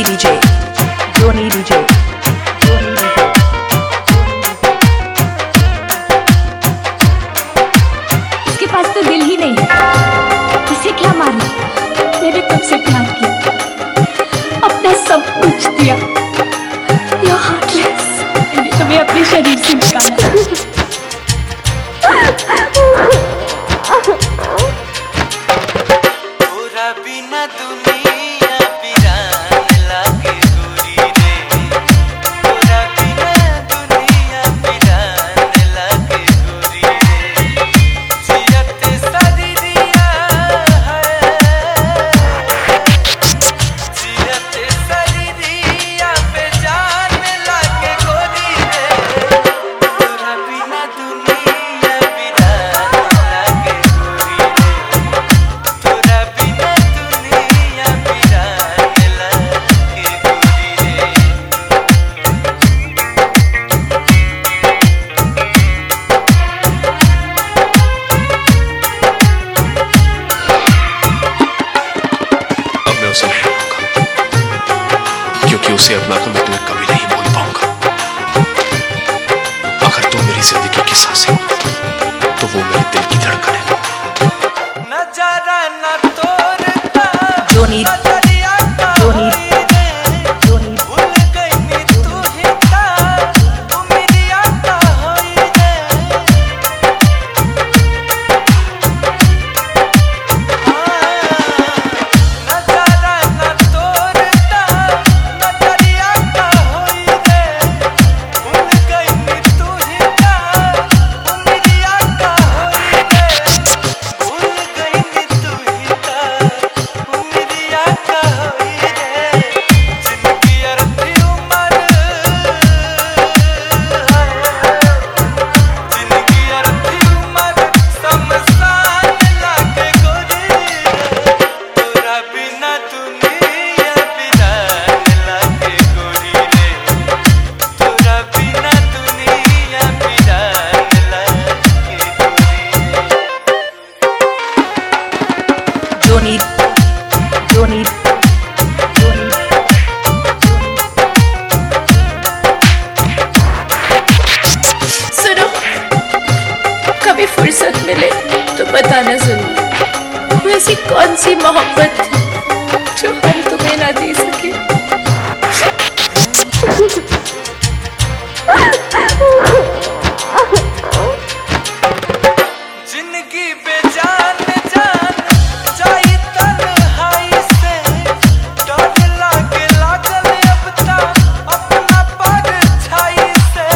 DJ, Johnny DJ, Johnny DJ। उसके पास तो दिल ही नहीं है, इसे क्या मालूम मैंने कब से प्यार किया, अपना सब कुछ दिया। You're heartless, मैंने तुम्हें अपने शरीर से निकाला। पूरा बिना दुनिया वीरान लागे गोरी रे, पूरा बिना दुनिया वीरान लागे गोरी रे, जियत शरीरिया है, जियत शरीरिया पे जान लागे गोरी रे, पूरा बिना दुनिया वीरान लागे गोरी रे, तोरा बिना दुनिया वीरान लागे गोरी रे। अब मैं उसे नहीं पाऊंगा, क्योंकि उसे अपना तो मैं तुम्हें कभी नहीं भूल पाऊंगा। अगर तुम मेरी जिंदगी की सांसें हो, तो वो मेरे दिल की धड़कन है। नजारा न तोड़ता Johnny, नजरिया का Johnny, होई रे, Johnny, भूल गई नी तू ही था, उम्मीदिया का होई रे। नजारा न तोड़ता नजरिया का होई रे, भूल गई नी तू ही था, उम्मीदिया का होई रे, भूल गई नी तू ही था, उम्मीदिया का होई रे। जिंदगी अर्थी उम्र जिंदगी अर्थी उम्र शमशान लागे गोरी रे, तोरा बिना दुनिया वीरान लागे गोरी रे, तोरा बिना दुनिया वीरान लागे गोरी रे। Johnny, Johnny, Johnny। सुनो, कभी फुर्सत मिले तो बताना जरूर, वो ऐसी कौन सी मोहब्बत थी जो हम तुम्हें ना दे सके। जिंदगी बेजान जान जाई तन्हाई से, डर लागे लागल अब ता अपना परछाई से।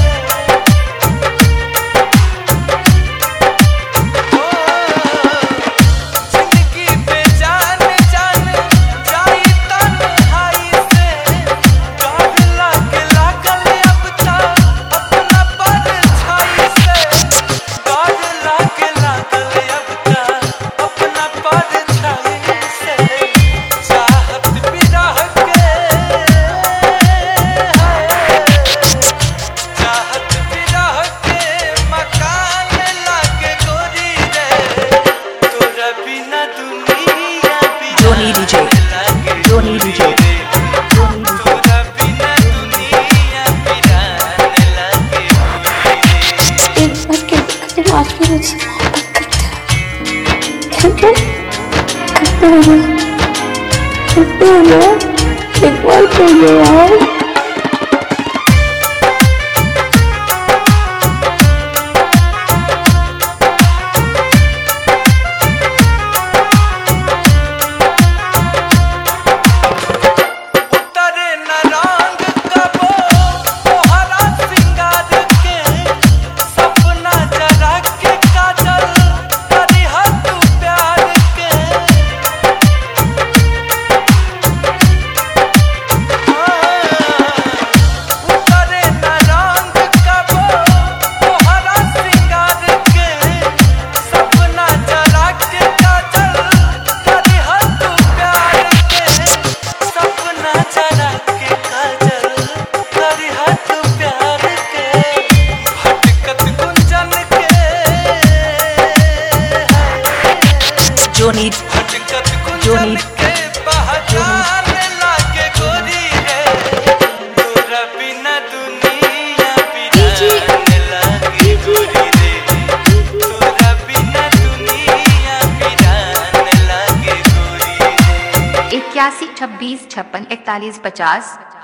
ओ जिंदगी बेजान जान जाई तन्हाई से, डर लागे लागल अब ता अपना परछाई से, डर लागे लागल अब ता अपना परछाई से। चाहत विरह के चाहत विरह के मकान लागे गोरी रे, तोरा बिना दुनिया Johnny DJ, लागे Johnny DJ, रे, Johnny DJ। तोरा बिना दुनिया वीरान लागे गोरी रे। एक बार के तुम आज भी मुझसे मोहब्बत करते हो ना, एक बार कहिए यार। उतरे न रंग कबो तोहरा सिंगार के, सपना जरा के काजल करिहा तू प्यार के। उतरे न रंग कबो तोहरा सिंगार के, सपना जरा के काजल करिहा तू प्यार के, सपना जरा के काजल करिहा तू प्यार के। भटकत गुंजन के Johnny, भटकत गुंजन Johnny, के पहचान लागे गोरी 26 56 41 50।